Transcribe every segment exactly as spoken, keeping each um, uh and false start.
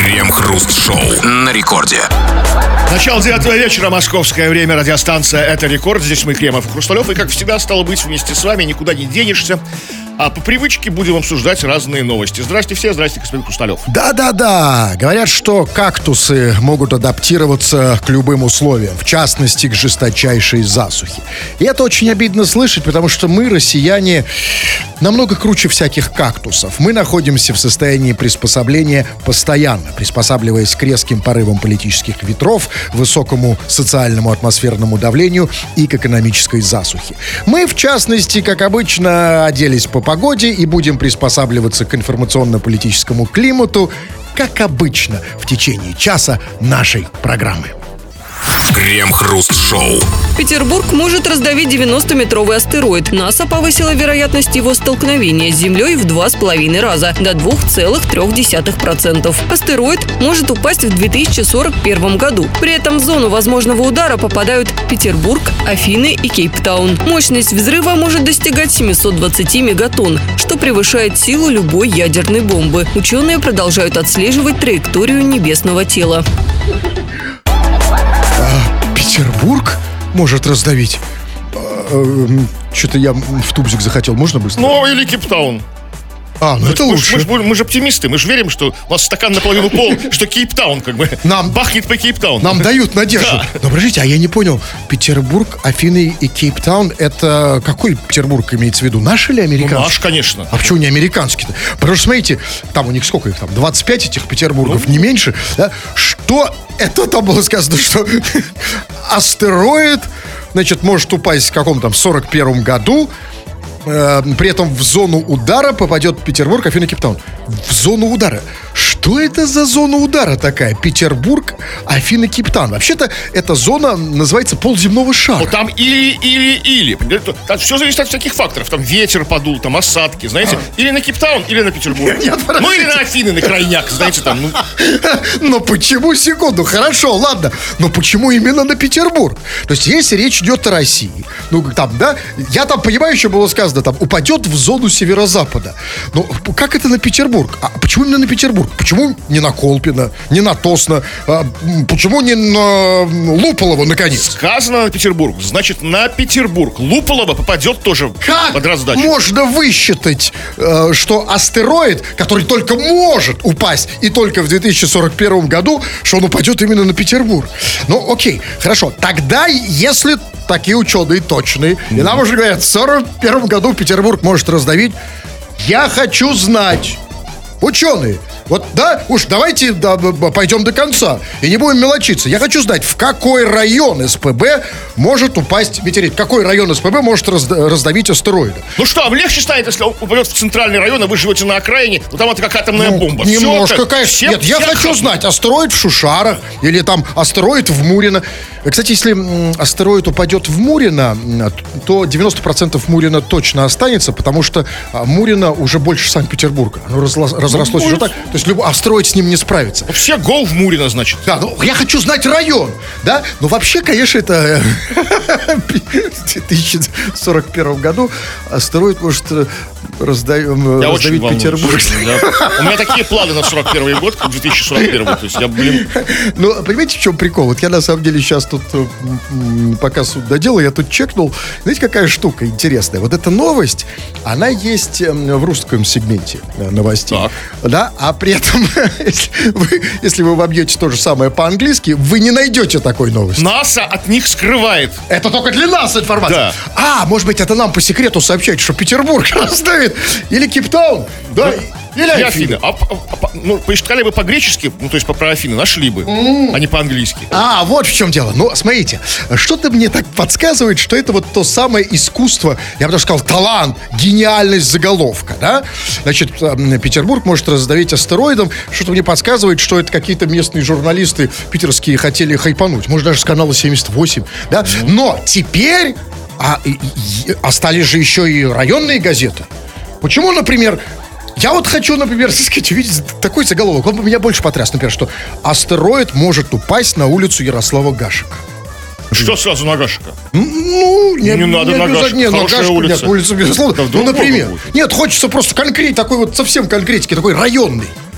Крем-хруст-шоу на рекорде. Начало девятого вечера, московское время, радиостанция «Это Рекорд». Здесь мы, Кремов и Хрусталев, и, как всегда, стало быть, вместе с вами, никуда не денешься. А по привычке будем обсуждать разные новости. Здрасте все, здрасте, господин Хрусталев. Да-да-да, говорят, что кактусы могут адаптироваться к любым условиям, в частности, к жесточайшей засухе. И это очень обидно слышать, потому что мы, россияне, намного круче всяких кактусов. Мы находимся в состоянии приспособления постоянно, приспосабливаясь к резким порывам политических ветров, высокому социальному атмосферному давлению и к экономической засухе. Мы, в частности, как обычно, оделись по погоде и будем приспосабливаться к информационно-политическому климату, как обычно, в течение часа нашей программы. Крем-хруст-шоу. Петербург может раздавить девяностометровый астероид. НАСА повысила вероятность его столкновения с Землей в два с половиной раза, до два целых три десятых процента. Астероид может упасть в две тысячи сорок первом году. При этом в зону возможного удара попадают Петербург, Афины и Кейптаун. Мощность взрыва может достигать семьсот двадцать мегатонн, что превышает силу любой ядерной бомбы. Ученые продолжают отслеживать траекторию небесного тела. Петербург может раздавить? Что-то я в тубзик захотел. Можно быстро? Ну, или Кейптаун. А, ну это мы, лучше. Мы, мы, мы же оптимисты, мы же верим, что у вас стакан наполовину пол, что Кейптаун как бы нам, бахнет по Кейптауну. Нам дают надежду. Да. Но подождите, а я не понял, Петербург, Афины и Кейптаун, это какой Петербург имеется в виду? Наш или американский? Ну, наш, конечно. А почему не американский-то? Потому что, смотрите, там у них сколько их там? двадцать пять этих Петербургов, ну, не меньше. Да? Что это там было сказано, что астероид, значит, может упасть в каком-то там сорок первом году. При этом в зону удара попадет Петербург, Афины, Кейптаун. В зону удара. Что это за зона удара такая? Петербург, Афины, Кейптаун. Вообще-то эта зона называется полземного шара. Ну, там или-или-или. Там все зависит от всяких факторов. Там ветер подул, там осадки, знаете. А. Или на Кейптаун, или на Петербург. Нет, ну, или на Афины, на крайняк, знаете, там. Ну. Но почему, секунду, хорошо, ладно. Но почему именно на Петербург? То есть, если речь идет о России, ну, там, да, я там понимаю, еще было сказано, там, упадет в зону северо-запада. Но как это на Петербург? А почему именно на Петербург? Почему не на Колпино, не на Тосно? А почему не на Луполово, наконец? Сказано на Петербург, значит, на Петербург. Луполово попадет тоже как под раздачу. Можно высчитать, что астероид, который только может упасть и только в две тысячи сорок первом году, что он упадет именно на Петербург? Ну, окей, хорошо. Тогда, если такие ученые точные, mm-hmm. и нам уже говорят, в сорок первом году Петербург может раздавить, я хочу знать, ученые, вот, да, уж давайте да, пойдем до конца и не будем мелочиться. Я хочу знать, в какой район СПБ может упасть метеорит. Какой район СПБ может разда- раздавить астероиды? Ну что, вам легче станет, если он упадет в центральный район, а вы живете на окраине, ну там это как атомная ну, бомба. Немножко, конечно. Нет, я хочу знать, астероид в Шушарах или там астероид в Мурино. Кстати, если астероид упадет в Мурино, то девяносто процентов Мурино точно останется, потому что Мурино уже больше Санкт-Петербурга. Оно разла- разрослось ну, уже так. То есть любой астероид с ним не справится. Все гол в Мурино, значит. Да, ну я хочу знать район, да? Но вообще, конечно, это в две тысячи сорок первом году астероид может раздавить Петербург. Да. У меня такие планы на сорок первый год, как две тысячи сорок первый. То есть я, блин... Ну, понимаете, в чем прикол? Вот я на самом деле сейчас тут, пока суд доделал, я тут чекнул. Знаете, какая штука интересная? Вот эта новость, она есть в русском сегменте новостей. Так. Да, а при этом, если вы, если вы вобьете то же самое по-английски, вы не найдете такой новости. НАСА от них скрывает. Это только для нас информация. Да. А, может быть, это нам по секрету сообщают, что Петербург раздавит. Или Кейптаун. Да. Или Афины. Афины. А, а, а, ну, поискали бы по-гречески, ну, то есть по про Афины, нашли бы, mm. а не по-английски. А, вот в чем дело. Ну, смотрите, что-то мне так подсказывает, что это вот то самое искусство, я бы даже сказал, талант, гениальность заголовка, да? Значит, Петербург может раздавить астероидом. Что-то мне подсказывает, что это какие-то местные журналисты питерские хотели хайпануть. Может, даже с канала семьдесят восемь, да? Mm. Но теперь а, и, и, остались же еще и районные газеты. Почему, например... Я вот хочу, например, сказать, увидеть такой заголовок. Он бы меня больше потряс, например, что астероид может упасть на улицу Ярослава Гашека. Что сразу на Гашека? Ну, не, не надо не на Гашека, нет, хорошая Гашека, улица. Нет, улица, безусловно. Да, ну, например. Нет, хочется просто конкретики, такой вот совсем конкретики, такой районный.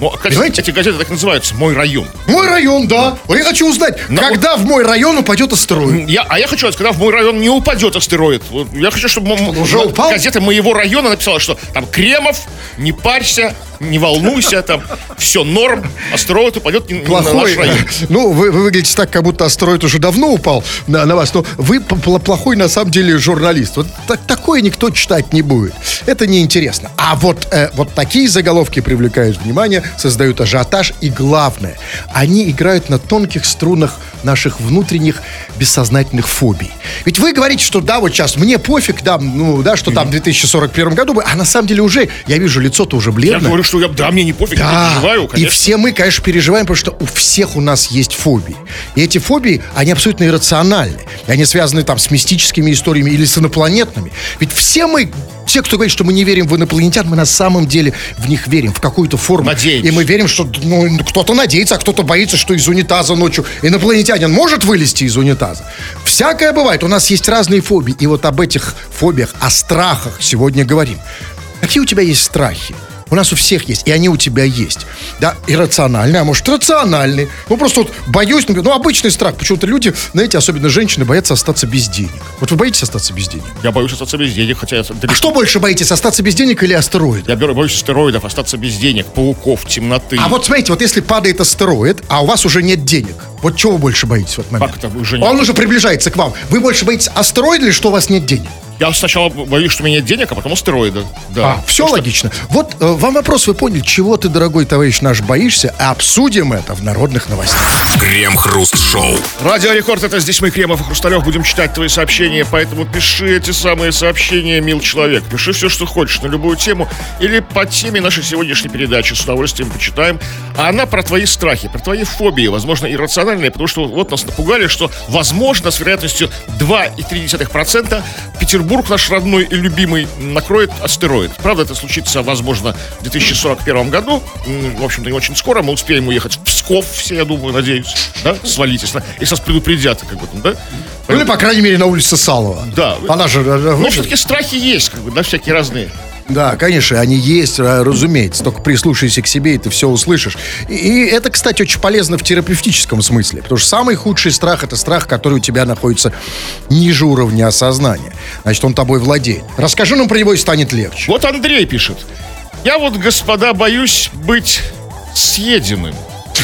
Ну, кстати, Понимаете? эти газеты так и называются «Мой район». Мой район, да. Вот я хочу узнать, Но- когда в мой район упадет астероид. Я, а я хочу сказать, когда в мой район не упадет астероид. Вот я хочу, чтобы м- уже м- упал? газета моего района написала, что там Кремов, не парься, не волнуйся, там все норм, астероид упадет не, не на Плохой. наш район. Ну, вы, вы выглядите так, как будто астероид уже давно упал на, на вас, но вы п- пл- плохой, на самом деле, журналист. Вот так, такое никто читать не будет. Это неинтересно. А вот, э, вот такие заголовки привлекают внимание, создают ажиотаж, и главное, они играют на тонких струнах наших внутренних бессознательных фобий. Ведь вы говорите, что да, вот сейчас мне пофиг, да, ну, да, что там в две тысячи сорок первом году, бы, а на самом деле уже, я вижу, лицо-то уже Я бледное. говорю, что я, да, мне не пофиг, я Да, переживаю, и конечно. все мы, конечно, переживаем, потому что у всех у нас есть фобии. И эти фобии, они абсолютно иррациональны. И они связаны там с мистическими историями или с инопланетными. Ведь все мы, те, кто говорит, что мы не верим в инопланетян, мы на самом деле в них верим, в какую-то форму. Надеемся. И мы верим, что ну, кто-то надеется, а кто-то боится, что из унитаза ночью инопланетянин может вылезти из унитаза. Всякое бывает. У нас есть разные фобии. И вот об этих фобиях, о страхах сегодня говорим. Какие у тебя есть страхи? У нас у всех есть, и они у тебя есть. Да, иррациональные, а может, рациональные. Ну, просто вот боюсь, например, ну, обычный страх. Почему-то люди, знаете, особенно женщины, боятся остаться без денег. Вот вы боитесь остаться без денег? Я боюсь остаться без денег, хотя я... А что больше боитесь, остаться без денег или астероид? Я беру- боюсь астероидов, остаться без денег, пауков, темноты. А вот смотрите, вот если падает астероид, а у вас уже нет денег, вот чего вы больше боитесь в этот момент? Как это уже нет? Он уже приближается к вам. Вы больше боитесь астероида или что у вас нет денег? Я сначала боюсь, что у меня нет денег, а потом астероида. Да. А, все Потому что- логично. Вот э, вам вопрос, вы поняли, чего ты, дорогой товарищ наш, боишься? Обсудим это в народных новостях. Крем-хруст-шоу. Радио Рекорд, это здесь мы, Кремов и Хрусталев, будем читать твои сообщения, поэтому пиши эти самые сообщения, мил человек. Пиши все, что хочешь, на любую тему или по теме нашей сегодняшней передачи. С удовольствием почитаем. А она про твои страхи, про твои фобии, возможно, иррациональные, потому что вот нас напугали, что, возможно, с вероятностью два и три десятых процента Петербург, наш родной и любимый, накроет астероид. Правда, это случится, возможно, в две тысячи сорок первом году. М, В общем-то, не очень скоро. Мы успеем уехать в Псков, все, я думаю, надеюсь. Да? Свалить, если, если нас предупредят, как бы, там, да? Ну или, по крайней мере, на улице Салова. Да. Она же... э, Но ну, все-таки страхи есть, как бы, да, всякие разные. Да, конечно, они есть, а, разумеется. Только прислушайся к себе, и ты все услышишь. И, и это, кстати, очень полезно в терапевтическом смысле. Потому что самый худший страх — это страх, который у тебя находится ниже уровня осознания. Значит, он тобой владеет. Расскажи нам про него, и станет легче. Вот Андрей пишет. Я вот, господа, боюсь быть съеденным.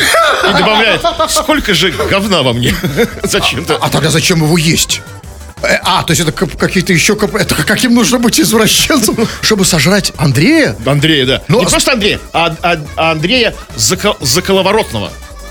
И добавляет, сколько же говна во мне. Зачем-то. А тогда зачем его есть? Э, А, то есть это к- какие-то еще... коп- Это каким нужно быть извращенцем, чтобы сожрать Андрея? Андрея, да. Ну, Не а- просто Андрея, а, а- а Андрея Зако- Заколоворотного.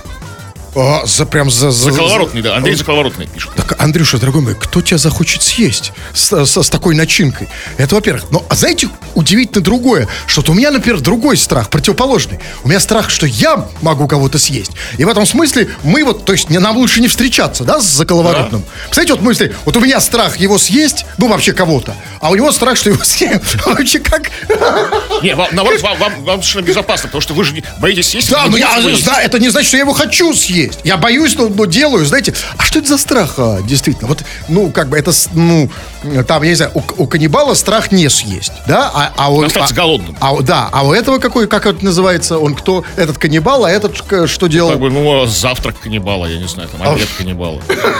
А, за, прям за... за- Заколоворотный, да. Андрей Заколоворотный пишет. Так, Андрюша, дорогой мой, кто тебя захочет съесть с, с- с такой начинкой? Это, во-первых. Но, а знаете, удивительно другое, что вот у меня, например, другой страх, противоположный. У меня страх, что я могу кого-то съесть. И в этом смысле мы вот, то есть не- нам лучше не встречаться, да, с Заколоворотным. Представляете, вот мысли, вот у меня страх его съесть, ну, вообще кого-то, а у него страх, что его съем. Вообще как... Не, вам, наоборот, вам, вам, вам совершенно безопасно, потому что вы же не боитесь съесть. Да, не но я, боитесь съесть. да, это не значит, что я его хочу съесть. Я боюсь, но, но делаю, знаете. А что это за страх, а, действительно? Вот, ну, как бы это, с- ну, там, я не знаю, у, у каннибала страх не съесть, да? А, а у, Остаться а- голодным. А, у- да, а у этого какой, как это называется? Он кто? Этот каннибал, а этот к- что делал? Как бы, ну, завтрак каннибала, я не знаю, там, обед каннибала.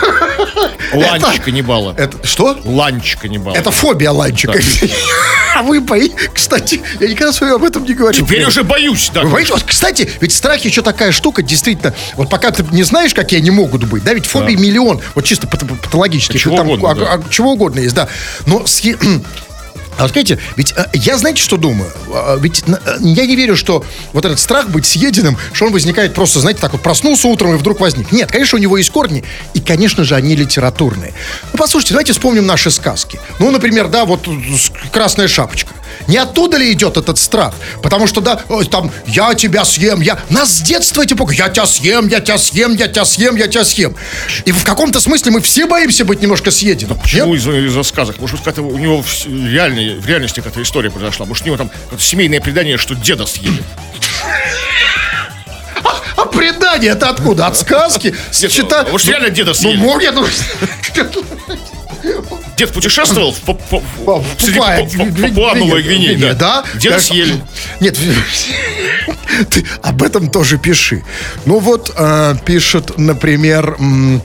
Ланч каннибала. Это, что? Ланч каннибала. Это фобия ланчика. А вы боитесь? Кстати, я никогда с вами об этом не говорил. Теперь уже боюсь, да. Вы боитесь? Вот, кстати, ведь страхи еще такая штука, действительно, вот пока ты не знаешь, какие они могут быть, да, ведь фобий миллион, вот чисто пат- патологически. А чего там, угодно, а- да. а- чего угодно есть, да. Но с е- А вот знаете, ведь э, я, знаете, что думаю? А, Ведь э, я не верю, что вот этот страх быть съеденным, что он возникает просто, знаете, так вот проснулся утром и вдруг возник. Нет, конечно, у него есть корни, и, конечно же, они литературные. Ну, послушайте, давайте вспомним наши сказки. Ну, например, да, вот с- «Красная шапочка». Не оттуда ли идет этот страх? Потому что, да, ой, там, я тебя съем, я... Нас с детства эти пугают. Я тебя съем, я тебя съем, я тебя съем, я тебя съем. И в каком-то смысле мы все боимся быть немножко съеденным. Почему из- из-за сказок? Может, какая-то у него в, реальной, в реальности какая-то история произошла? Может, у него там какое-то семейное предание, что деда съели? А предание это откуда? От сказки? Нет, Чита- а может, реально деда Ну, съели? мог я, ну, Дед путешествовал в, по- по- Папа, среди Папа, Папуа- Папуа Новой Гвинеи, да. да? Деда Я- съели. Нет, Ты об этом тоже пиши. Ну вот, э, пишет, например, м-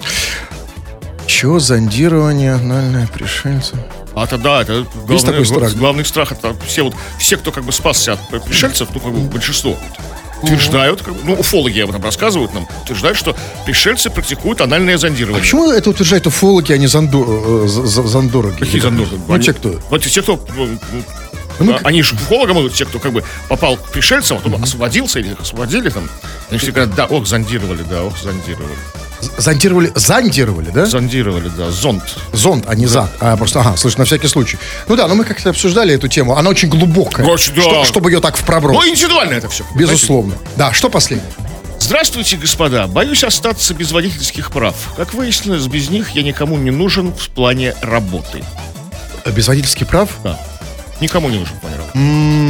чё, зондирование, анальное пришельцев. А это да, это Есть такой главный, страх? главный страх. Это все, вот, все, кто как бы спасся от пришельцев, ну, как бы большинство, утверждают, как бы, ну, уфологи об этом рассказывают нам, утверждают, что пришельцы практикуют анальное А зондирование. почему это утверждают уфологи, а не занду, э, з- з- зондороги? Какие зондороги? Ну, Они- те, кто... Вот те, кто... ну, Ну, а, они же уфологам идут, те, кто как бы попал к пришельцам, а потом освободился или их освободили там. Они все говорят, да, ох, зондировали, да, ох, зондировали. Зондировали, зондировали, да? Зондировали, да, зонд. Зонд, а не зад. А просто, ага, слышь, на всякий случай. Ну да, но мы как-то обсуждали эту тему. Она очень глубокая. Очень, да. Что- чтобы ее так в проброс. Ну, индивидуально это все. Безусловно. Да, что последнее? Здравствуйте, господа. Боюсь остаться без водительских прав. Как выяснилось, без них я никому не нужен в плане работы. Без водительских прав? Да. Никому не нужен в плане работы.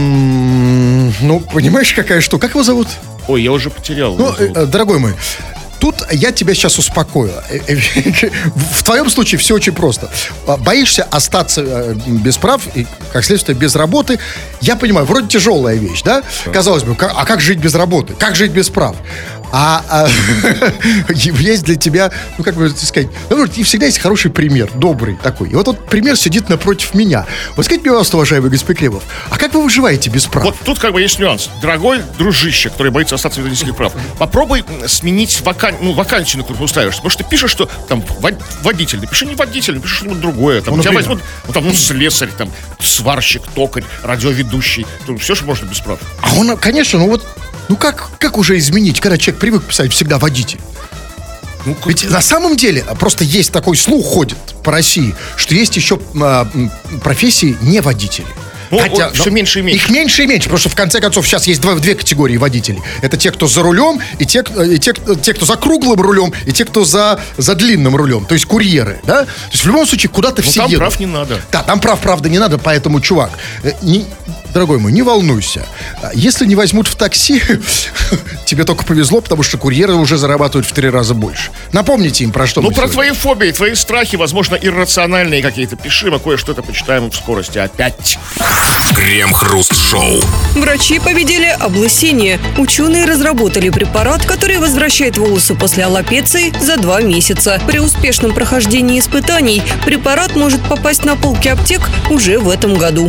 М, Ну, понимаешь, какая штука? Как его зовут? Ой, я уже потерял. Ну, его зовут. э, дорогой мой, тут я тебя сейчас успокою. Э, э, В твоем случае все очень просто. А, Боишься остаться э, без прав и, как следствие, без работы. Я понимаю, вроде тяжелая вещь, да? Казалось бы, ка- а как жить без работы? Как жить без прав? А, а, есть для тебя, ну, как бы сказать, ну, и всегда есть хороший пример, добрый такой. И вот этот пример сидит напротив меня. Вот скажите мне, пожалуйста, уважаемый господин Кремов, а как вы выживаете без прав? Вот тут как бы есть нюанс. Дорогой дружище, который боится остаться без водительских прав, попробуй м, сменить вакан... ну, вакансию, на которую ты устраиваешься. Потому что ты пишешь, что там вод- водитель. Напиши не водитель, напиши что-нибудь другое. Там, Ну, тебя например? возьмут, ну, там, ну, слесарь, там, сварщик, токарь, радиоведущий. Тут все, что можно без прав. А он, конечно, ну вот, ну как, как уже изменить, когда человек привык писать всегда водитель? Ну, как- Ведь на самом деле просто есть такой слух ходит по России, что есть еще а, м, профессии не водители. Ну, вот всё меньше и меньше. Их меньше и меньше, потому что в конце концов сейчас есть два, две категории водителей. Это те, кто за рулем, и те, кто- и те, кто- те, кто за круглым рулем, и те, кто за, за длинным рулем, то есть курьеры, да? То есть в любом случае куда-то Ну, все там едут. прав не надо. Да, там прав, правда, не надо, поэтому, чувак, э, не- дорогой мой, не волнуйся. А Если не возьмут в такси, тебе только повезло, потому что курьеры уже зарабатывают в три раза больше. Напомните им, про что Ну, мы про сегодня. твои фобии, твои страхи, возможно, иррациональные какие-то. Пиши, мы кое-что это почитаем в скорости опять. Крем-хруст-шоу. Врачи победили облысение. Ученые разработали препарат, который возвращает волосы после аллопеции за два месяца. При успешном прохождении испытаний препарат может попасть на полки аптек уже в этом году.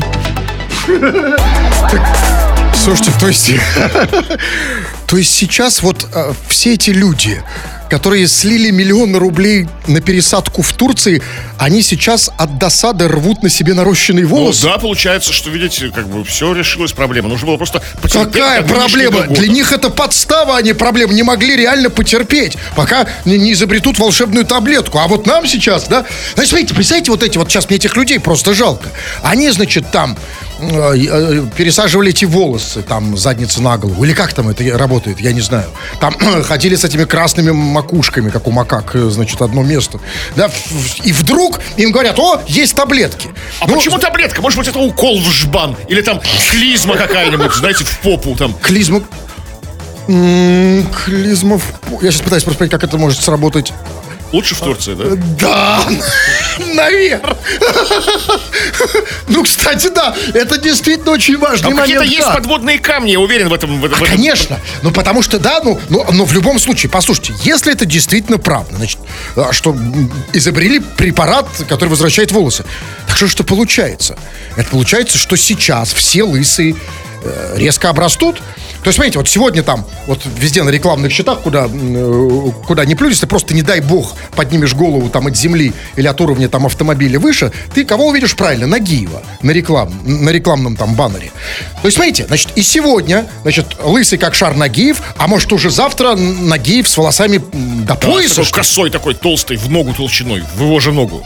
Слушайте, то есть... То есть сейчас вот э, все эти люди, которые слили миллионы рублей на пересадку в Турции, они сейчас от досады рвут на себе нарощенные Ну, волосы? да, получается, что, видите, как бы все решилась проблема. Нужно было просто потерпеть Какая до нынешнего проблема? года. Для них это подстава, а не проблема. Не могли реально потерпеть, пока не, не изобретут волшебную таблетку. А вот нам сейчас, да? Значит, смотрите, представьте, вот эти вот, сейчас мне этих людей просто жалко. Они, значит, там э, э, пересаживали эти волосы, там, задницы на голову. Или как там это работает, я не знаю. Там ходили с этими красными макушками, как у макак, э, значит, одно место. Да, в- в- и вдруг им говорят, о, есть таблетки. А Ну, почему таблетка? Может быть, это укол в жбан? Или там клизма какая-нибудь, знаете, в попу там. Клизма... М, Клизма... в по- Я сейчас пытаюсь просто понять, как это может сработать. Лучше в Турции, да? Да, наверное. Ну, кстати, да, это действительно очень важный Там какие-то момент. есть да. подводные камни, я уверен в этом. В этом, А, в этом. конечно. Ну, потому что, да, ну, ну, но в любом случае, послушайте, если это действительно правда, значит, а, что м, изобрели препарат, который возвращает волосы, так что что получается? Это получается, что сейчас все лысые э, резко обрастут. То есть, смотрите, вот сегодня там, вот везде на рекламных счетах, куда, м, э, куда не плюнешь, ты просто, не дай бог, поднимешь голову там от земли или от уровня там автомобиля выше, ты кого увидишь правильно? Нагиева на, реклам, на рекламном там баннере. То есть, смотрите, значит, и сегодня, значит, лысый как шар Нагиев, а может уже завтра Нагиев с волосами м, до Да, пояса, такой что ли? косой такой, толстый, в ногу толщиной, в его же ногу.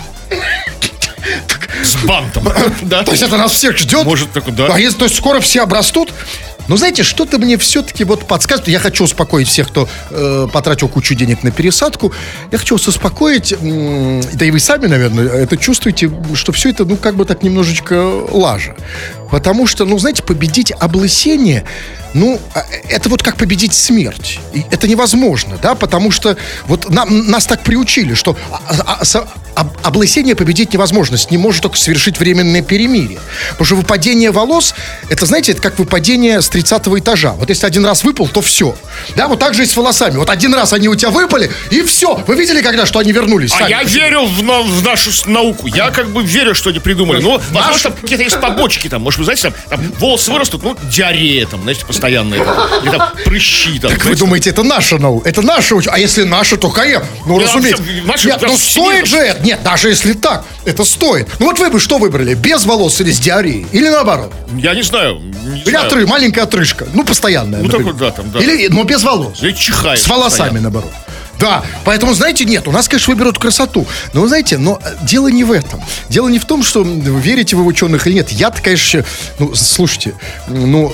С бантом, да? То есть это нас всех ждет? Может, так, да. А если, то есть скоро все обрастут? Но знаете, что-то мне все-таки вот подсказывает. Я хочу успокоить всех, кто э, потратил кучу денег на пересадку. Я хочу вас успокоить, м, да и вы сами, наверное, это чувствуете, что все это, ну, как бы так немножечко лажа. Потому что, ну, знаете, победить облысение, ну, а, это вот как победить смерть. И это невозможно, да, потому что вот нам, нас так приучили, что а, а, со- об- облысение победить невозможно. С ним может только совершить временное перемирие. Потому что выпадение волос, это, знаете, это как выпадение с тридцатого этажа. Вот если один раз выпал, то все. Да, вот так же и с волосами. Вот один раз они у тебя выпали, и все. Вы видели когда, что они вернулись? А сами? я верю в, на- в нашу с- науку. Я как бы верю, что они придумали. Ну, возможно, там какие-то есть побочки там. Может, вы знаете, там, там волосы вырастут, ну, диарея там, знаете, постоянная. Там, или там прыщи там. Так вы знаете, думаете, это наша наука? Это наша уч- А если наша, то конечно. Ну, Да, разумеется. вообще, наши- Нет, ну даже стоит же это. Нет, даже если так, это стоит. Ну вот вы бы что выбрали? Без волос или с диареей? Или наоборот? Я не знаю. Не Или знаю. отрыв, маленькая отрыжка. Ну, постоянная. Ну, например. такой, да, там, да. Или, но без волос. Или чихает С волосами, постоянно. наоборот. Да, поэтому, знаете, нет, у нас, конечно, выберут красоту. Но, вы знаете, но э, дело не в этом. Дело не в том, что вы верите вы в ученых или нет. Я-то, конечно, ну, слушайте, ну,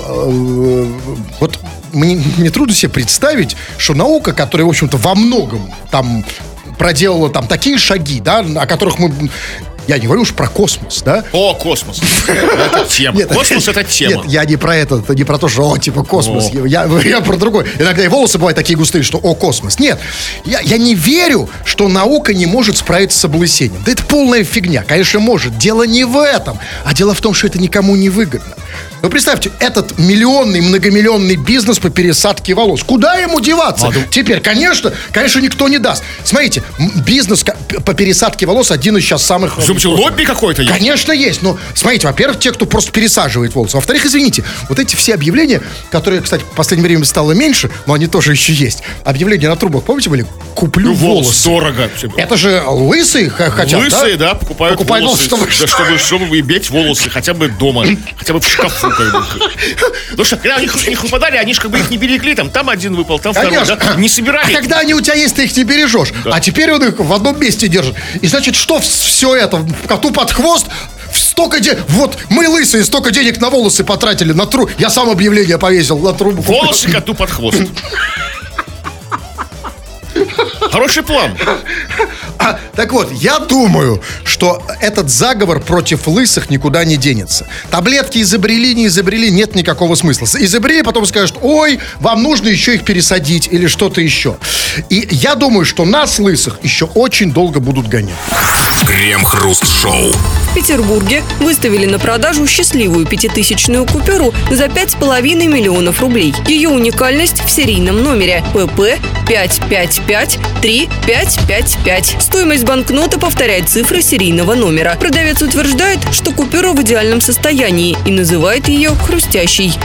э, вот мне, мне трудно себе представить, что наука, которая, в общем-то, во многом там проделала там такие шаги, да, о которых мы... Я не говорю уж про космос, да? О, космос. Это тема. Космос — это тема. Нет, я не про это, это не про то, что, о, типа, космос. О. Я, я про другое. Иногда и волосы бывают такие густые, что, о, космос. Нет, я, я не верю, что наука не может справиться с облысением. Да это полная фигня. Конечно, может. Дело не в этом, а дело в том, что это никому не выгодно. Вы представьте, этот миллионный, многомиллионный бизнес по пересадке волос. Куда ему деваться? А, да. Теперь, конечно, конечно, никто не даст. Смотрите, м, бизнес ка- по пересадке волос один из сейчас самых... Думаете, лобби какой-то есть? Конечно, есть. Но, смотрите, во-первых, те, кто просто пересаживает волосы. Во-вторых, извините, вот эти все объявления, которые, кстати, в последнее время стало меньше, но они тоже еще есть. Объявления на трубах, помните, были? Куплю Ну, волос волосы. дорого. Это же лысые х- хотят, Лысые, да, покупают Покупают волосы, волосы, чтобы- да, чтобы, чтобы иметь волосы хотя бы дома, хотя бы в шкафу. Как бы. Потому что когда у них, у них выпадали, они же как бы их не берегли, там, там один выпал, там второй, Конечно. да, не собирали. А когда они у тебя есть, ты их не бережешь. А теперь он их в одном месте держит. И значит, что все это? Коту под хвост? Столько денег. Вот мы лысые, столько денег на волосы потратили, на трубу. Я сам объявление повесил на трубу. Волосы коту под хвост. Хороший план. А, так вот, я думаю, что этот заговор против лысых никуда не денется. Таблетки изобрели, не изобрели, нет никакого смысла. Изобрели, потом скажут, ой, вам нужно еще их пересадить или что-то еще. И я думаю, что нас, лысых, еще очень долго будут гонять. Крем-хруст-шоу. В Петербурге выставили на продажу счастливую пятитысячную купюру за пять с половиной миллионов рублей. Ее уникальность в серийном номере ПП пять пять пять три пять пять пять. Стоимость банкноты повторяет цифры серийного номера. Продавец утверждает, что купюра в идеальном состоянии и называет ее хрустящей.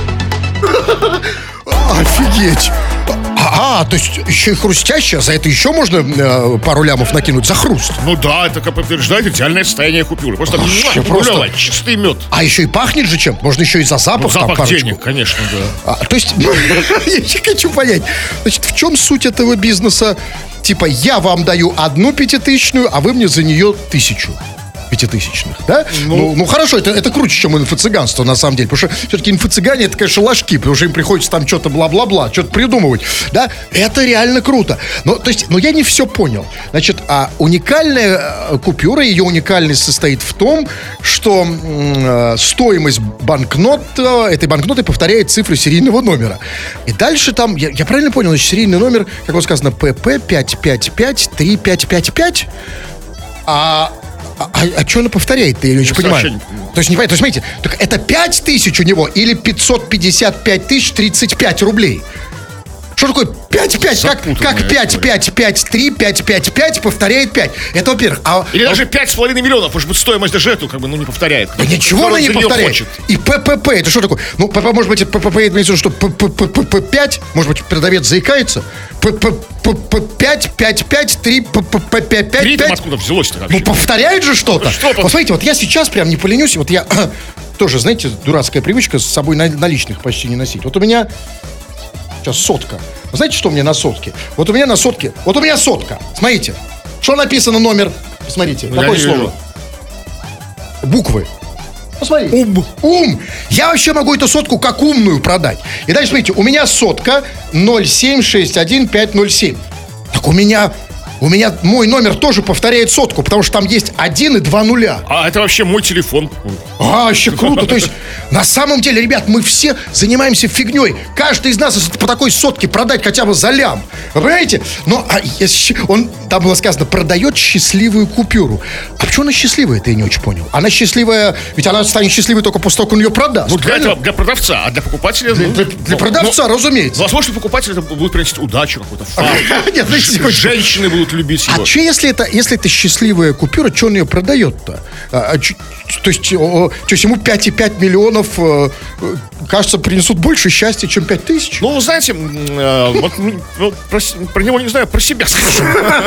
Офигеть! А, а, то есть еще и хрустящая, за это еще можно э, пару лямов накинуть за хруст. Ну да, это как подтверждает идеальное состояние купюры. Просто, Вообще муа, просто- гуляла, чистый мед. А еще и пахнет же чем? Можно еще и за запах, Ну, там запах парочку. денег, конечно, да. А, то есть, я еще хочу понять, значит, в чем суть этого бизнеса? Типа, я вам даю одну пятитысячную, а вы мне за нее тысячу пятитысячных, да? Ну, ну, хорошо, это, это круче, чем инфо-цыганство, на самом деле. Потому что все-таки инфо-цыгане, это, конечно, ложки, потому что им приходится там что-то бла-бла-бла, что-то придумывать, да? Это реально круто. Но, то есть, но я не все понял. Значит, а уникальная э, купюра, ее уникальность состоит в том, что м, э, стоимость банкнот, э, этой банкноты повторяет цифры серийного номера. И дальше там, я, я правильно понял, значит, серийный номер, как вот сказано, ПП пять пять пять три пять пять пять, а... А, а что она повторяет-то, я не очень понимаю. Совершенно. То есть, не понимаю, то есть, смотрите, так это пять тысяч у него или пятьсот пятьдесят пять тысяч тридцать пять рублей? Что такое пять пять? Как, Запутанная как пять история. пять пять три пять пять пять повторяет пять? Это, во-первых. А, Или а- даже пять с половиной миллионов, может быть, стоимость даже эту, как бы, ну, не повторяет. Да ничего она Кто не за неё повторяет. хочет? И ППП, это что такое? Ну, ПП, может быть, это ППП, имеется в виду, что ППП пять, может быть, продавец заикается? ППП пять пять пять три ППП пять Три там пять. откуда взялось-то Ну, вообще? повторяет же что-то. Что там? Вот смотрите, вот я сейчас прям не поленюсь, вот я тоже, знаете, дурацкая привычка с собой на- наличных почти не носить. Вот у меня сейчас сотка. Вы знаете, что у меня на сотке? Вот у меня на сотке, вот у меня сотка. Смотрите, что написано номер? Посмотрите, Ну, я какое не слово? вижу. Буквы. Посмотри. Ум. Ум. Я вообще могу эту сотку как умную продать. И дальше, смотрите, у меня сотка ноль семь шесть один пять ноль семь. Так у меня У меня мой номер тоже повторяет сотку, потому что там есть один и два нуля. А это вообще мой телефон. А, вообще круто. То есть, на самом деле, ребят, мы все занимаемся фигней. Каждый из нас, если по такой сотке продать хотя бы за лям. Вы понимаете? Но а, если, он, там было сказано, продает счастливую купюру. А почему она счастливая, это я не очень понял. Она счастливая, ведь она станет счастливой только после того, как он ее продаст. Ну, для, этого, для продавца, а для покупателя... Для, ну, для, для ну, продавца, ну, разумеется. Возможно, покупатель это будет приносить удачу какую-то. Нет, знаете, женщины будут любить его. А что, если это, если это счастливая купюра, что он ее продает-то? А, а, ч, то, есть, о, то есть ему пять и пять миллионов, э, кажется, принесут больше счастья, чем пять тысяч? Ну, знаете, э, вот ну, про, про него не знаю, про себя скажу.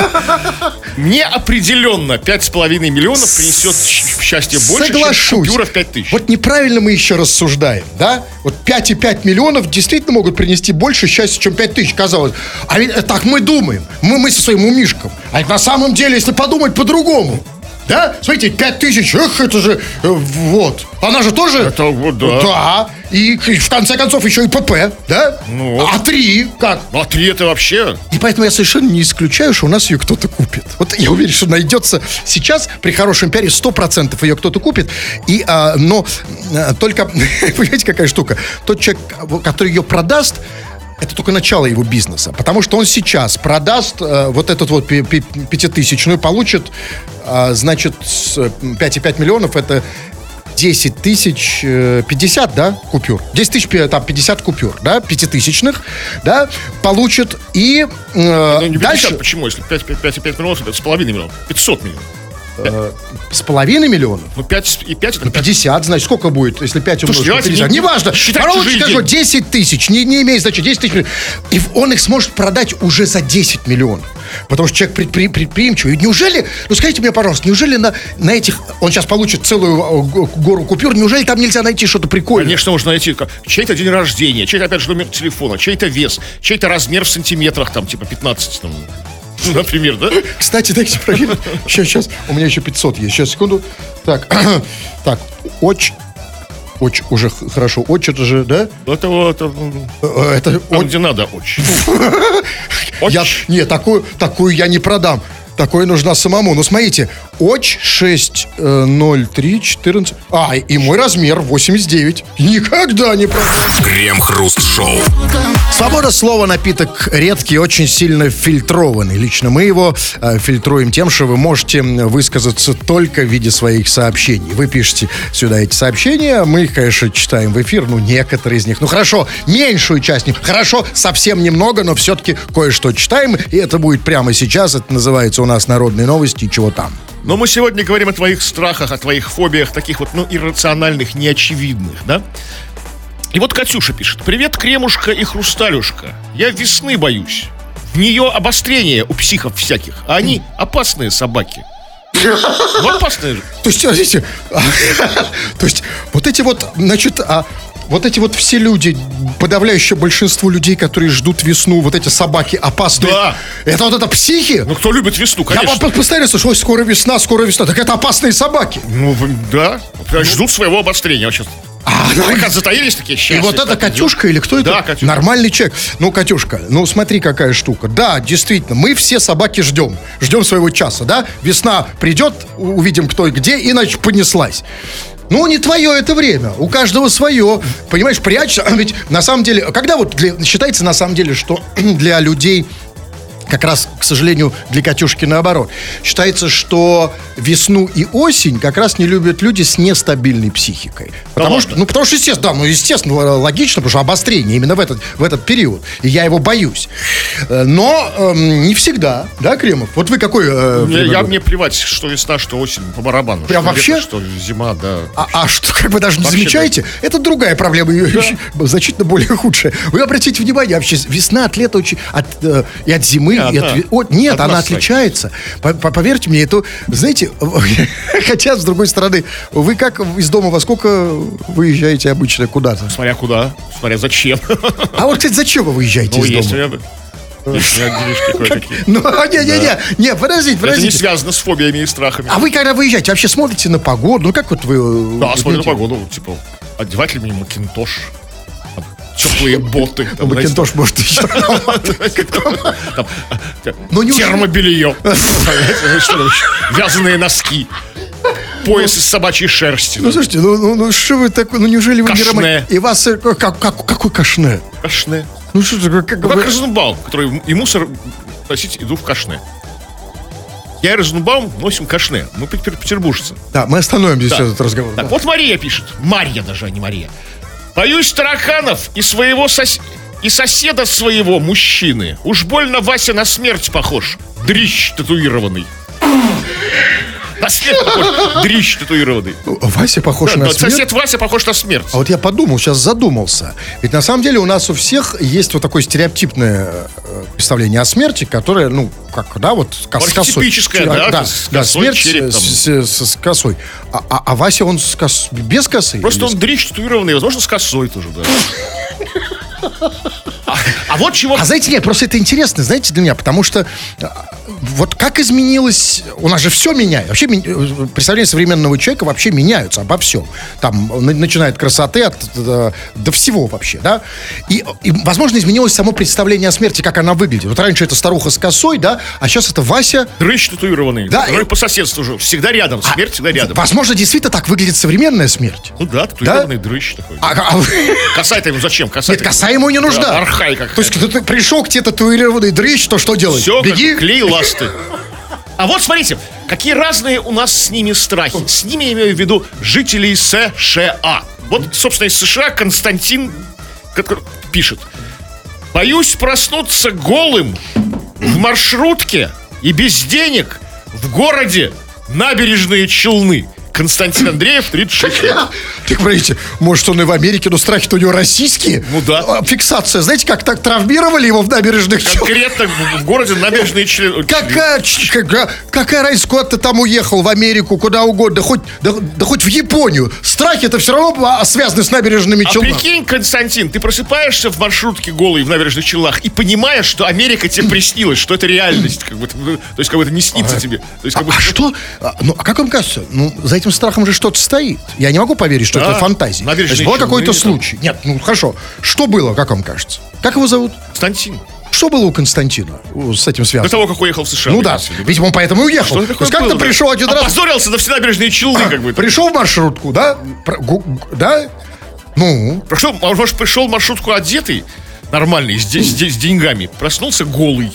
Мне определенно пять с половиной миллионов принесет счастье больше, Соглашусь. чем купюра в пять тысяч. Вот неправильно мы еще рассуждаем, да? Вот пять и пять миллионов действительно могут принести больше счастья, чем пять тысяч, казалось. А ведь э, так мы думаем. Мы, мы со своим умишком. А ведь на самом деле, если подумать по-другому, да? Смотрите, пять тысяч, эх, это же, э, вот. Она же тоже... Это вот, да. Да. И, и в конце концов еще и ПП, да? Ну. А три как? А три это вообще... И поэтому я совершенно не исключаю, что у нас ее кто-то купит. Вот я уверен, что найдется сейчас при хорошем пиаре сто процентов ее кто-то купит. И, а, но а, только, понимаете, какая штука? Тот человек, который ее продаст, это только начало его бизнеса. Потому что он сейчас продаст э, вот этот вот пи- пи- пятитысячную, получит, э, значит, пять и пять миллионов, это десять тысяч пятьдесят, да, купюр. десять тысяч, там, пятьдесят купюр, да, пятитысячных, да, получит и э, Ну, не пятьдесят, дальше... почему? Если пять и пять миллионов, это с половиной миллионов. пятьсот миллионов. Э, с половиной миллионов? Ну, пять и пять это Ну, пять. пятьдесят, значит, сколько будет, если пять умножить на давайте пятьдесят? не- Неважно. считать Короче, чужие скажу, деньги. десять тысяч, не, не имеет значения, десять тысяч. И он их сможет продать уже за десять миллионов. Потому что человек предпри, предприимчивый. Неужели, ну скажите мне, пожалуйста, неужели на, на этих, он сейчас получит целую гору купюр, неужели там нельзя найти что-то прикольное? Конечно, можно найти как, чей-то день рождения, чей-то, опять же, номер телефона, чей-то вес, чей-то размер в сантиметрах, там, типа пятнадцать, там, например, да? Кстати, дайте проверить. Сейчас, сейчас, у меня еще пятьсот есть. Сейчас, секунду. Так, так, очень, очень, уже х- хорошо. Очень, это же, да? Это вот, там, Э, Это, где надо, очень. я, не, такую, такую я не продам. Такое нужна самому. Ну, смотрите, оч шесть ноль три четырнадцать. А, и мой размер восемьдесят девять. Никогда не продам. Крем-хруст-шоу. Свобода слова — напиток редкий, очень сильно фильтрованный. Лично мы его э, фильтруем тем, что вы можете высказаться только в виде своих сообщений. Вы пишете сюда эти сообщения, мы их, конечно, читаем в эфир, ну, некоторые из них. Ну, хорошо, меньшую часть них. Хорошо, совсем немного, но все-таки кое-что читаем, и это будет прямо сейчас. Это называется у нас «Народные новости», чего там. Но мы сегодня говорим о твоих страхах, о твоих фобиях, таких вот, ну, иррациональных, неочевидных, да? И вот Катюша пишет: «Привет, Кремушка и Хрусталюшка. Я весны боюсь. В нее обострение у психов всяких, а они опасные собаки». Ну, опасные же. То есть, смотрите, то есть, вот эти вот, значит, а, вот эти вот все люди, подавляющее большинство людей, которые ждут весну, вот эти собаки опасные. Да. Это вот это психи? Ну, кто любит весну, Я конечно. по- постоянно слышу: ой, скоро весна, скоро весна. Так это опасные собаки. Ну, да. Ждут своего обострения. Вот сейчас. А, Пока затаились такие И счастья. вот это Катюшка или кто это? Да, Катюшка. Нормальный человек. Ну, Катюшка, ну смотри, какая штука. Да, действительно, мы все собаки ждем. Ждем своего часа, да? Весна придет, у- увидим, кто и где, и, значит, понеслась. Ну, не твое это время. У каждого свое. Понимаешь, прячься. Ведь на самом деле, когда вот для- считается на самом деле, что для людей, как раз, к сожалению, для Катюшки наоборот, считается, что весну и осень как раз не любят люди с нестабильной психикой. Потому ладно? что, ну, потому что, естественно, да, ну, естественно, логично, потому что обострение именно в этот, в этот период. И я его боюсь. Э, Но эм, не всегда, да, Кремов? Вот вы какой... э, Мне, время я, года? мне плевать, что весна, что осень, по барабану. Прям Что вообще? лето, что зима, да. А, а что, как вы даже не Вообще замечаете? Это другая проблема, ее еще значительно более худшая. Вы обратите внимание, вообще весна от лета очень... От, э, и от зимы, Не, и от... одна. ве- о, нет, Одна она страсть. отличается. По- по- Поверьте мне, это, знаете, хотя, с другой стороны, вы как из дома, во сколько выезжаете обычно куда-то? Смотря куда, смотря зачем. А вот, кстати, зачем вы выезжаете Ну, из есть у дома? меня, есть у меня делишки кое-какие. Ну, не-не-не, не, подождите, Это не подождите. связано с фобиями и страхами. А вы, когда выезжаете, вообще смотрите на погоду? Ну, как вот вы... э, Да, смотрю на знаете, погоду, типа, одевать ли мне макинтош, там, теплые боты. Ну, там, знаете, Макинтош, может, еще... там, Ну, неужели- термобелье, вязаные носки, пояс из собачьей шерсти. Ну, слушайте, ну, ну, ну что вы такой, ну, неужели вы не Кашне. романтик? И вас, э, как, как, какой кашне? Кашне. Ну, что такое, как Ну, вы- как Розенбаум, который и мусор носить иду в кашне. Я и Розенбаум носим кашне. Мы петер- петербуржцы. Да, мы остановим здесь Да. этот разговор. Так, да. вот Мария пишет. Марья даже, а не Мария. Боюсь тараканов и своего сос... и соседа своего мужчины. Уж больно Вася на смерть похож. Дрищ татуированный. На смерть похож. Дрищ татуированный. Вася похож Да, на да, смерть. сосед Вася похож на смерть. А вот я подумал, сейчас задумался. Ведь на самом деле у нас у всех есть вот такое стереотипное э, представление о смерти, которое, ну, как, да, вот с, кос- с косой. Архетипическое, да, да, с да, косой, смерть череп с, там. с- с- с косой. А, а- а Вася, он с кос- без косы? Просто Или он с- дрищ татуированный, возможно, с косой тоже, да. А, а вот чего... А знаете, нет, просто это интересно, знаете, для меня, потому что а, вот как изменилось, у нас же все меняется, вообще ми- э, представления современного человека вообще меняются обо всем, там, на- начиная от красоты, от, э, до всего вообще, да, и, и, возможно, изменилось само представление о смерти, как она выглядит. Вот раньше это старуха с косой, да, а сейчас это Вася. Дрыщ татуированный. Да, Ну и и- по соседству же. Всегда рядом. Смерть всегда рядом. Возможно, действительно так выглядит современная смерть. Ну да, татуированный дрыщ такой. А, а- Коса-то ему зачем? Коса нет, коса ему не нужна. Архаика. То есть, когда ты пришел к тебе татуированный дрыщ, то что делать? Все, Беги. клей ласты. А вот смотрите, какие разные у нас с ними страхи. С ними я имею в виду жителей США. Вот, собственно, из США Константин как- пишет. Боюсь проснуться голым в маршрутке и без денег в городе Набережные Челны. Константин Андреев, тридцать шесть лет. Так, смотрите, может, он и в Америке, но страхи-то у него российские. Ну да. А, фиксация. Знаете, как так травмировали его в набережных Челнах? Конкретно в в городе Набережные Челны. Какая, ч- какая, какая разница, куда ты там уехал, в Америку, куда угодно, да хоть, да, да хоть в Японию. Страхи это все равно а, связаны с набережными А Челнами. прикинь, Константин, ты просыпаешься в маршрутке голый в Набережных Челнах и понимаешь, что Америка тебе приснилась, что это реальность, как будто, ну, то есть как будто не снится тебе. То есть, как А, будто- а что? А, ну, а как вам кажется? Ну, за этим страхом же что-то стоит. Я не могу поверить, что Да, это фантазия. набережные То есть был Челны какой-то там. случай. Нет, ну хорошо. Что было, как вам кажется? Как его зовут? Константин. Что было у Константина у- с этим До связано? того, как уехал в США. Ну вы да, имеете в виду. видимо, он поэтому и уехал. Что То такое есть как-то было, да? пришел один раз, Опозорился на все Набережные Челны, как бы. пришел в маршрутку, да? Про- гу- гу- да? Ну, Пришел, а может, пришел в маршрутку одетый, нормальный, с, де- с де- с деньгами, проснулся голый.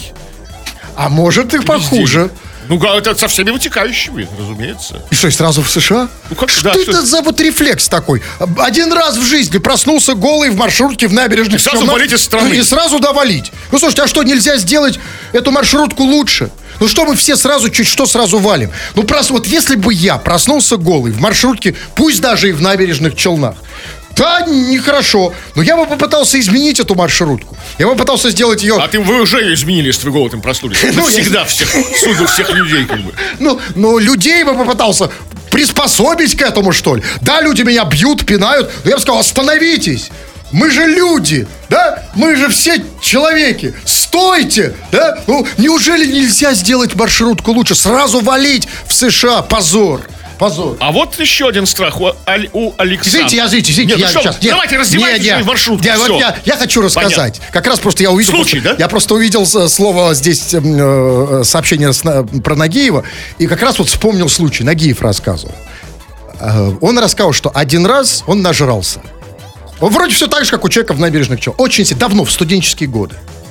а может и похуже. Ну, га- это со всеми вытекающими, разумеется. И что, и сразу в США? Ну, как- что да, это что- за вот рефлекс такой? Один раз в жизни проснулся голый в маршрутке в набережных И сразу Челнах, валить из страны. И сразу довалить. Ну, слушайте, а что, нельзя сделать эту маршрутку лучше? Ну, что мы все сразу, чуть что сразу валим? Ну, просто вот если бы я проснулся голый в маршрутке, пусть даже и в набережных Челнах, да, нехорошо. Но я бы попытался изменить эту маршрутку. Я бы попытался сделать ее... А ты, вы уже ее изменили, если вы голодом проснулись. Ну, я- Всегда всех, судьбу всех людей, как бы. Ну, ну, людей бы попытался приспособить к этому, что ли. Да, люди меня бьют, пинают, но я бы сказал, остановитесь. Мы же люди, да? Мы же все человеки. Стойте, да? Ну, неужели нельзя сделать маршрутку лучше? Сразу валить в США. Позор. Позор. А вот еще один страх у, Аль- у Александра. Извините, я, извините, извините, Нет, я ну что, сейчас... нет, давайте раздевайтесь нет, нет. в маршрутку. Я, вот всё. я, я хочу рассказать. Как раз просто я увидел... Случай, просто- да? Я просто увидел э, слово здесь, э, э, сообщение с на- про Нагиева, и как раз вот вспомнил случай. Нагиев рассказывал. Э, Он рассказал, что один раз он нажрался. Он вроде все так же, как у человека в набережных Челнах. Очень сильно, давно, в студенческие годы.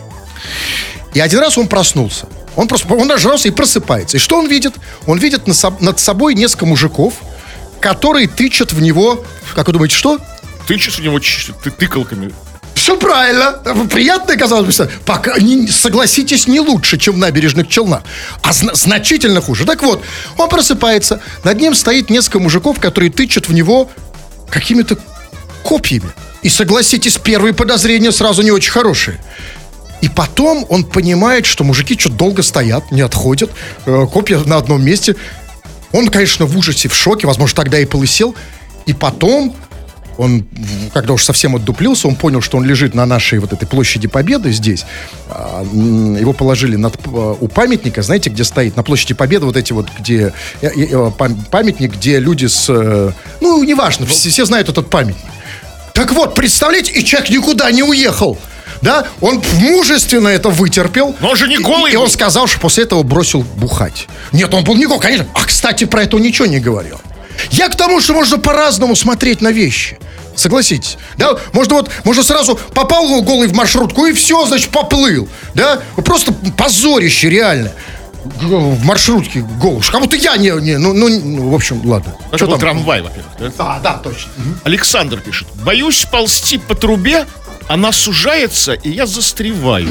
И один раз он проснулся. Он, просто, он нажрался и просыпается. И что он видит? Он видит на со- над собой несколько мужиков, которые тычат в него, как вы думаете, что? Тычешь в него ч- ты- тыкалками. Все правильно. Приятно, казалось бы. Пока, не, согласитесь, не лучше, чем в набережных Челнах. А зна- значительно хуже. Так вот, он просыпается. Над ним стоит несколько мужиков, которые тычат в него какими-то копьями. И согласитесь, первые подозрения сразу не очень хорошие. И потом он понимает, что мужики что-то долго стоят, не отходят. э, Копья на одном месте. Он, конечно, в ужасе, в шоке. Возможно, тогда и полысел. И потом... Он, когда уж совсем отдуплился, он понял, что он лежит на нашей вот этой площади Победы здесь. А, м, Его положили над, п- у памятника, знаете, где стоит? На площади Победы вот эти вот, где э, э, пам- памятник, где люди с... э, Ну, неважно, все, все знают этот памятник. Так вот, представляете, и человек никуда не уехал. да, он мужественно это вытерпел. Но он же не голый И, и он был. сказал, что после этого бросил бухать. Нет, он был не голый, конечно. А, кстати, про это он ничего не говорил. Я к тому, что можно по-разному смотреть на вещи. Согласитесь, да? Можно вот, можно сразу попал голый в маршрутку и все, значит, поплыл, да? Просто позорище реально. В маршрутке голый. Как будто я не, не ну, ну, в общем, ладно. Это Что был там? трамвай, во-первых. Да? А, да, точно. Александр пишет. Боюсь ползти по трубе, она сужается, и я застреваю.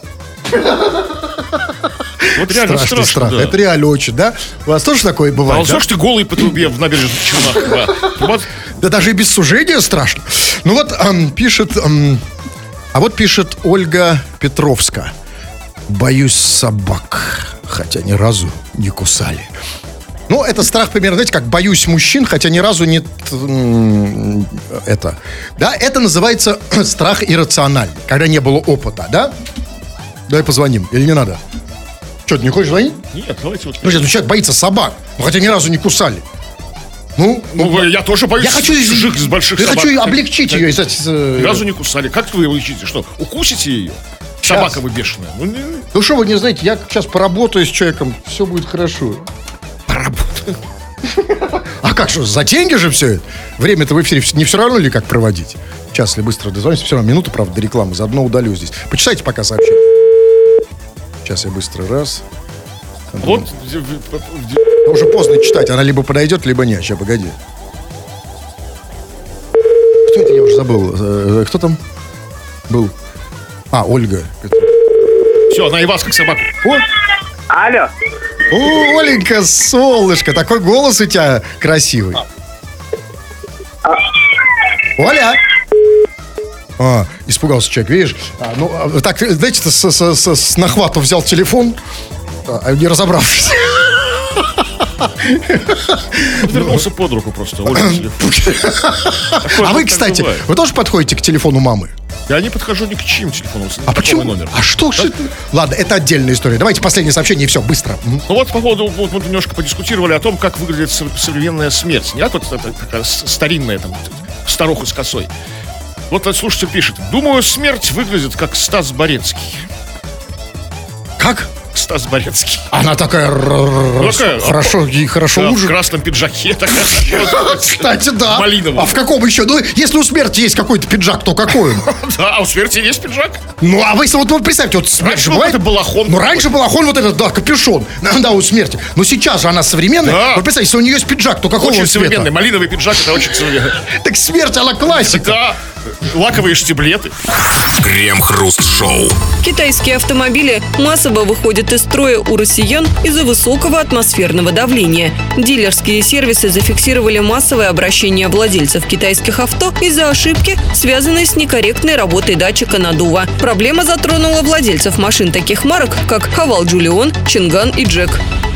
Вот реально Страшно, страшно, страшно. да. Это реально очень, да? У вас тоже такое А бывает, вот да? что ж ты голый по трубе в набережных Челнах? Да. Вот. Да даже и без сужения страшно. Ну вот эм, пишет... эм, а вот пишет Ольга Петровска. Боюсь собак, хотя ни разу не кусали. Ну, это страх примерно, знаете, как боюсь мужчин, хотя ни разу не... м, Это... Да, это называется страх иррациональный, когда не было опыта, да? Давай позвоним, или не надо? Что, ты не хочешь звонить? Нет, давайте вот. Ну, сейчас, ну, человек боится собак, ну, хотя ни разу не кусали. Ну, Ну, вы- я тоже боюсь я хочу, чужих с больших я собак. хочу облегчить ее. из- из- Ни разу не кусали. Как вы его ищете? Что, укусите ее? Сейчас. Собака вы бешеная. Ну, не, Ну что вы не знаете, я сейчас поработаю с человеком, все будет хорошо. поработаю. А как же, за деньги же все это? Время-то в эфире не все равно ли как проводить? Сейчас, если быстро дозвонимся, все равно минуту, правда, до рекламы, заодно удалю здесь. Почитайте пока сообщение. Сейчас я быстро раз. Вот. в- в- в- Да уже поздно читать, она либо подойдет, либо нет. Сейчас, погоди. Кто это, я уже забыл. Э, Кто там был? А, Ольга. Все, она и вас как собаку. О, Алло. О, Оленька, солнышко, такой голос у тебя красивый. Оля! А, испугался человек, видишь? А, ну, а, так, знаете, с, с, с, с нахвату взял телефон, а, не разобравшись. Вернулся под руку просто. Ольга, телефон. Такое А вы, так кстати, бывает. вы тоже подходите к телефону мамы? Я не подхожу ни к чьим телефонам. А почему? Номер. А что? что это? Ладно, это отдельная история. Давайте последнее сообщение и все, быстро. Мгм. Ну вот по поводу, вот мы немножко подискутировали о том, как выглядит сов- современная смерть. Нет, вот это такая с- старинная там, старуха с косой. Вот этот слушатель пишет. Думаю, смерть выглядит как Стас Борецкий. Как? Стас Борецкий. Она такая, р- р- Такая, хорошо, ей хорошо Да, в ужин. красном пиджаке. такая. Кстати, да. Малиновый. А в каком еще? Ну, если у смерти есть какой-то пиджак, то какой он? Да, а у смерти есть пиджак. Ну, а вы если вот, вот представьте, вот смерть Раньше же был бывает. это балахон. Ну, раньше балахон вот этот, да, капюшон. Да, у смерти. Но сейчас же она современная. Да. Вот представьте, если у нее есть пиджак, то какого Очень он цвета? современный. Малиновый пиджак, это очень современный. Так смерть, она классика. Да, лаковые штиблеты. Крем-хруст-шоу. Китайские автомобили массово выходят из строя у россиян из-за высокого атмосферного давления. Дилерские сервисы зафиксировали массовое обращение владельцев китайских авто из-за ошибки, связанной с некорректной работой датчика наддува. Проблема затронула владельцев машин таких марок, как Хавал Джулион, Чинган и Джек.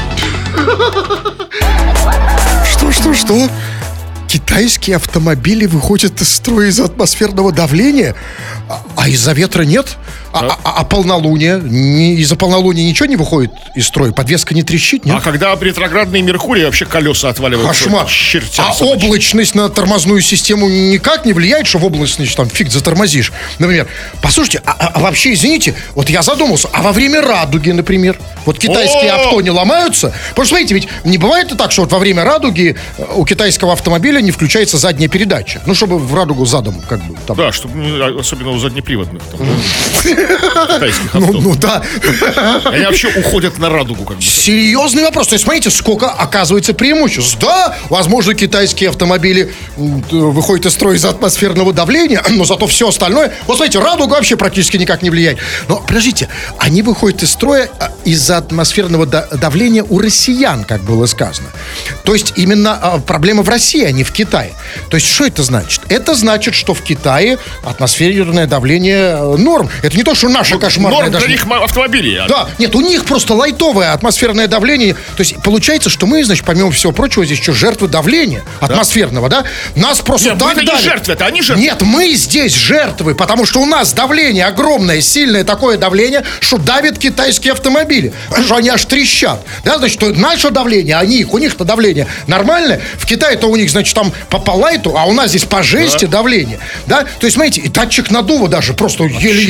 Что, что, что? Китайские автомобили выходят из строя из-за атмосферного давления, а, а из-за ветра нет? А, а- а полнолуние? Не- из-за полнолуния ничего не выходит из строя? Подвеска не трещит, нет? А когда ретроградный Меркурий, вообще колеса отваливаются. Кошмар. Чертям А собачьим. облачность на тормозную систему никак не влияет, что в облачность там фиг затормозишь, например. Послушайте, а, а- а вообще, извините, вот я задумался, а во время радуги, например, вот китайские О! авто не ломаются? Потому что, смотрите, ведь не бывает и так, что вот во время радуги э, у китайского автомобиля не включается задняя передача. Ну, чтобы в радугу задом, как бы, там. Да, чтобы, ну, особенно у заднеприводных там, китайских Ну, авто. ну да. Они вообще уходят на радугу как бы. Серьезный вопрос. То есть, смотрите, сколько оказывается преимуществ. Да, возможно, китайские автомобили м, т- выходят из строя из-за атмосферного давления, но зато все остальное... Вот, смотрите, радуга вообще практически никак не влияет. Но, подождите, они выходят из строя а, из-за атмосферного да- давления у россиян, как было сказано. То есть, именно а, проблема в России, а не в Китае. То есть, что это значит? Это значит, что в Китае атмосферное давление э, норм. Это не то, что наше кошмарное Норм для даже- них ма- автомобили. а Да, нет, у них просто лайтовое атмосферное давление. То есть получается, что мы, значит, помимо всего прочего, здесь еще жертвы давления атмосферного, да? Нас просто Нет, так мы-то не давят. жертвы, это они жертвы. Нет, мы здесь жертвы, потому что у нас давление огромное, сильное такое давление, что давит китайские автомобили. Что они аж трещат. Да, значит, что наше давление, а них, у них-то давление нормальное. В Китае-то у них, значит, там по, по лайту, а у нас здесь по жести давление. Да? То есть, смотрите, и датчик наддува даже просто еле-еле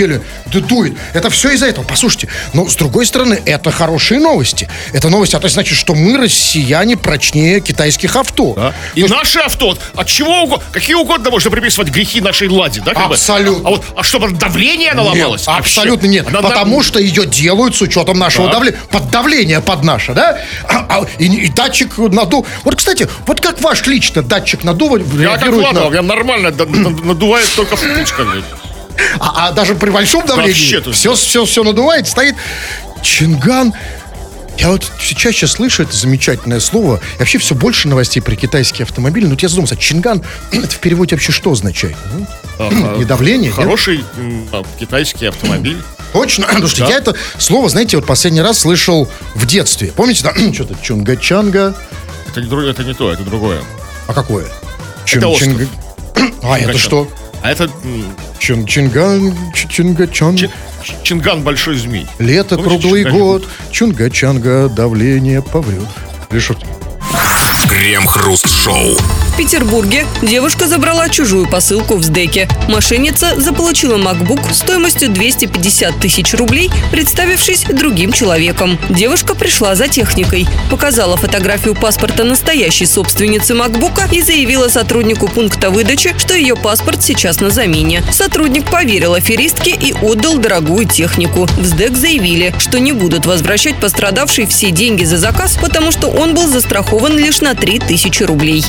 да дует. Это все из-за этого. Послушайте, но с другой стороны, это хорошие новости. Это новости, а то значит, что мы, россияне, прочнее китайских авто. Да. И есть... наши авто, от чего угодно, какие угодно можно приписывать грехи нашей ладе, да? Как абсолютно. Бы? А вот, а чтобы давление она ломалось? Нет, абсолютно нет. Она, потому на... что ее делают с учетом нашего да. давления. Под давление под наше, да? А, а, и, и датчик надува. Вот, кстати, вот как ваш лично датчик надува реагирует? Я как ладно, на... я нормально надувает только в путь, как бы. А, а даже при большом давлении все, все, все надувает, стоит. Чинган. Я вот чаще слышу это замечательное слово. И вообще все больше новостей про китайские автомобили. Но вот я задумался, Чинган, это в переводе вообще что означает? А, не давление? Хороший нет? Китайский автомобиль. Точно, потому что да. я это слово, знаете, вот последний раз слышал в детстве. Помните, да? Что-то чунга-чанга. Это не, это не то, это другое. А какое? Чин, это чинга... А, это что? А это... Чин, чинган, чинга-чанга. Чин, чинган большой змей. Лето, помните, круглый год. Чунга-чанга, давление поврет. Лишь... Крем-хруст-шоу. В Петербурге девушка забрала чужую посылку в СДЭКе. Мошенница заполучила MacBook стоимостью двести пятьдесят тысяч рублей, представившись другим человеком. Девушка пришла за техникой, показала фотографию паспорта настоящей собственницы MacBook'а и заявила сотруднику пункта выдачи, что ее паспорт сейчас на замене. Сотрудник поверил аферистке и отдал дорогую технику. В СДЭК заявили, что не будут возвращать пострадавшей все деньги за заказ, потому что он был застрахован лишь на три тысячи рублей.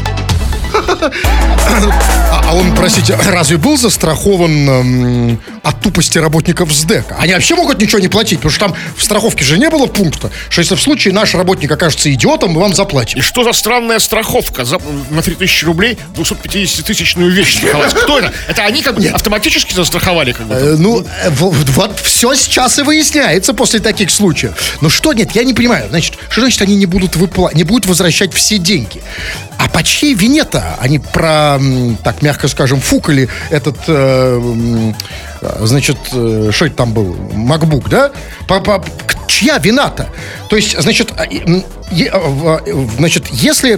А, а он, простите, разве был застрахован эм, от тупости работников СДЭКа? Они вообще могут ничего не платить, потому что там в страховке же не было пункта, что если в случае наш работник окажется идиотом, мы вам заплатим. И что за странная страховка за, на три тысячи рублей двухсотпятидесятитысячную вещь страховать? Кто это? Это они как бы автоматически застраховали? Как бы, э, ну, э, вот, вот все сейчас и выясняется после таких случаев. Но что нет, я не понимаю. Значит, что значит они не будут выпла- не будут возвращать все деньги? А по чьей вине-то они про, так мягко скажем, фукали этот, э, значит, э, что это там был, MacBook, да? По, по, чья вина-то? То есть, значит, э, э, значит, если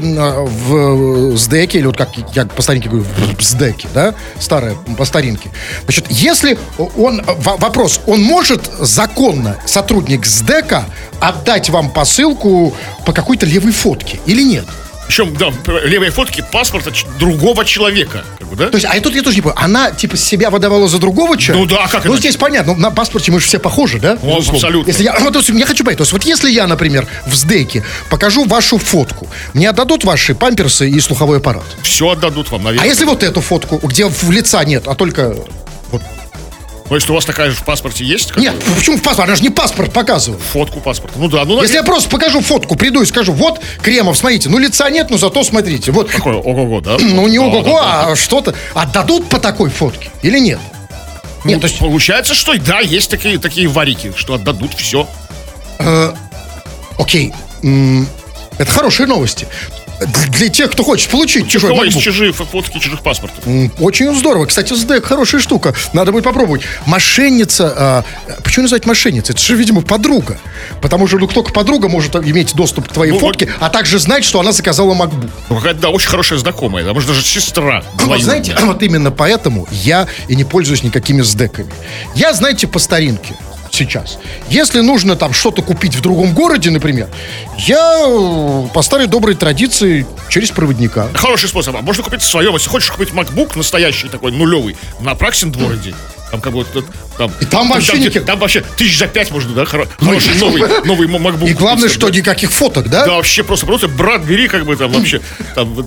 в СДЭКе, или вот как я по старинке говорю, в СДЭКе, да, старое, по старинке, значит, если он, вопрос, он может законно, сотрудник СДЭКа, отдать вам посылку по какой-то левой фотке или нет? Причем, да, левые фотки паспорта другого человека, как бы, да? То есть, а тут я тоже не понимаю, она, типа, себя выдавала за другого человека? Ну да, как Ну, это? здесь понятно, на паспорте мы же все похожи, да? Ну, абсолютно. Если я, вот, я хочу понять, то есть, вот если я, например, в СДЭКе покажу вашу фотку, мне отдадут ваши памперсы и слуховой аппарат? Все отдадут вам, наверное. А если вот эту фотку, где в лица нет, а только... Вот. То есть у вас такая же в паспорте есть? Нет, почему в паспорте? Она же не паспорт показывает. Фотку паспорта. Ну да, ну... Если я просто покажу фотку, приду и скажу, вот, Кремов, смотрите, ну лица нет, но зато смотрите. Вот. Какое ого-го, да? Ну не да, ого-го, да, да. а что-то. Отдадут по такой фотке или нет? Ну, Нет, то есть... Получается, что да, есть такие, такие варики, что отдадут все. Э, окей. М- это хорошие новости. Для тех, кто хочет получить чужой MacBook. Есть MacBook. чужие фотки чужих паспортов. Очень здорово. Кстати, СДЭК хорошая штука. Надо будет попробовать. Мошенница. А, почему называть мошенницей? Это же, видимо, подруга. Потому что ну, только подруга может иметь доступ к твоей ну, фотке, вот... а также знать, что она заказала MacBook. Ну, какая-то, да, очень хорошая знакомая. А может, даже сестра. Вот знаете, вот именно поэтому я и не пользуюсь никакими СДЭКами. Я, знаете, по старинке. Сейчас. Если нужно там что-то купить в другом городе, например, я по старой доброй традиции через проводника. Хороший способ. А можно купить в своем. Если хочешь купить MacBook настоящий такой, нулевый, на Праксин дворе. Там как бы там, и там вообще там, никак... там, там вообще тысяч за пять можно, да? Хоро... Хороший новый, новый MacBook. И главное, купить, что да? никаких фоток, да? Да, вообще просто, просто брат, бери, как бы там вообще. Там,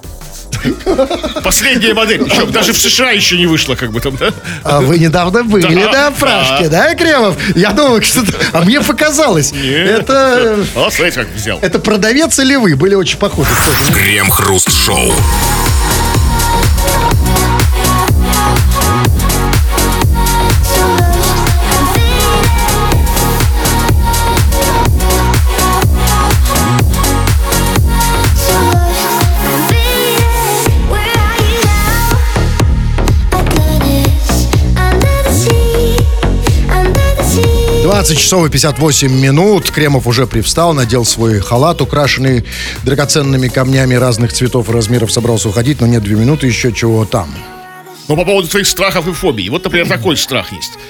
последняя модель. Еще, даже в США еще не вышла, как бы там, да? А вы недавно были да, на Пражке, да. да, Кремов? Я думал, что-то... А мне показалось. Нет. Это... А, смотрите, как взял. Это продавец или вы? Были очень похожи. Крем-хруст-шоу. двадцать часов и пятьдесят восемь минут. Кремов уже привстал, надел свой халат, украшенный драгоценными камнями разных цветов и размеров, собрался уходить, но нет, две минуты еще чего там. Но по поводу твоих страхов и фобий. Вот, например, такой страх есть.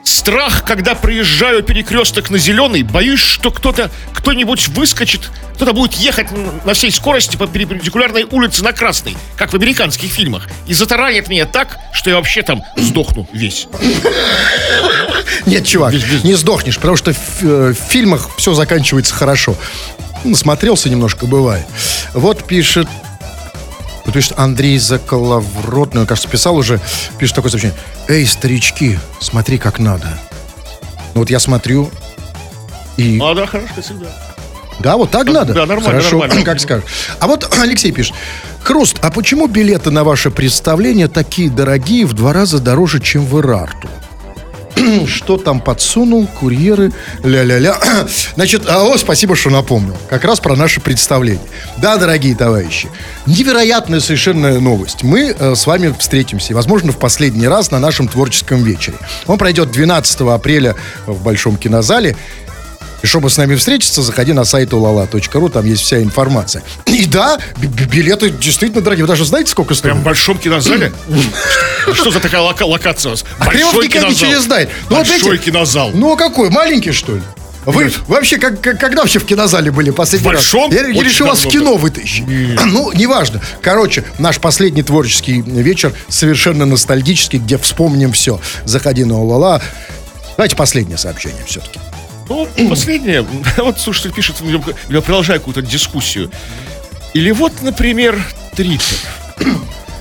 страх, когда проезжаю перекресток на зеленый, боюсь, что кто-то, кто-нибудь выскочит, кто-то будет ехать на всей скорости по перпендикулярной улице на красный, как в американских фильмах, и затаранит меня так, что я вообще там сдохну весь. Нет, чувак, не сдохнешь, потому что в, э, в фильмах все заканчивается хорошо. Насмотрелся немножко, бывает. Вот пишет... Вот пишет Андрей Заколовротный, он, кажется, писал уже, пишет такое сообщение. Эй, старички, смотри, как надо. Ну вот я смотрю и... А, да, хорошо, всегда. Да, вот так Да, надо? да, нормально, Хорошо, нормально. как скажешь. А вот Алексей пишет. Хруст, а почему билеты на ваше представление такие дорогие, в два раза дороже, чем в Ирарту? Что там подсунул, курьеры, ля-ля-ля. Значит, о, спасибо, что напомнил. Как раз про наше представление. Да, дорогие товарищи, невероятная совершенно новость. Мы э, с вами встретимся, возможно, в последний раз на нашем творческом вечере. Он пройдет двенадцатого апреля в Большом кинозале. И чтобы с нами встретиться, заходи на сайт улала точка ру, там есть вся информация. И да, б- билеты действительно дорогие. Вы даже знаете, сколько стоят? Прям в большом кинозале? Что за такая лока- локация у вас? А Кремов никогда ничего не знает. Ну, вот Большой эти- кинозал. Ну, а какой? Маленький, что ли? Вы вообще, как, как- когда вообще в кинозале были последний В большом? раз? Я, я Очень решил вас в давно кино вытащить. Ну, неважно. Короче, наш последний творческий вечер совершенно ностальгический, где вспомним все. Заходи на Улала. Давайте последнее сообщение все-таки. Ну, последнее. Вот слушатель пишет, я продолжаю какую-то дискуссию. Или вот, например, трипер.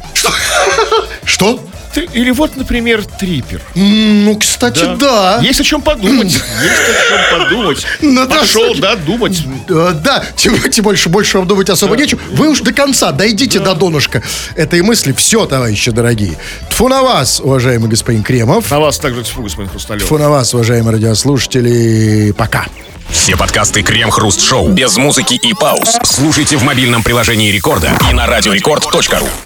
Что? Три- Или вот, например, трипер. М, Ну, кстати, да. Есть о чем подумать. Есть о чем подумать. Ну, да, Пошел, кстати. да, думать. Э, Да, тем, тем больше, больше вам думать особо нечего. Вы уж до конца дойдите до донышка этой мысли. Все, товарищи дорогие. Тьфу на вас, уважаемый господин Кремов. На вас также тьфу, господин Хрусталев. Тьфу на вас, уважаемые радиослушатели. Пока. Все подкасты Крем-Хруст Шоу без музыки и пауз слушайте в мобильном приложении Рекорда и на радиорекорд точка ру.